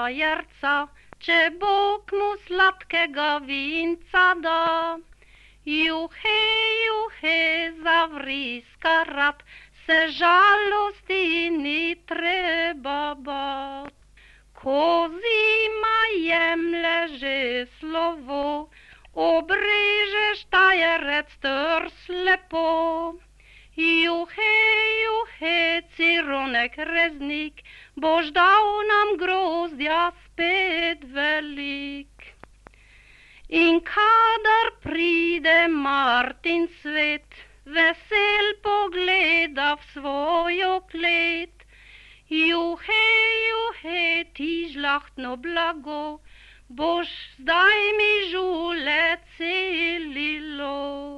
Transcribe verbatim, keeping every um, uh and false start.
frajerca, če Bog mu sladkega vinca da. Juhe, juhe, zavriska rad, se žalosti ni treba bat. Ko zima jemlje že slovo, obrežeš tajerec trs lepo. Juhe, juhe, cironek reznik, boš dal nam grozdja spet velik. In kadar pride Martin svet, vesel pogleda v svojo klet. Juhe, juhe, ti žlahtno blago, boš zdaj mi žule celilo.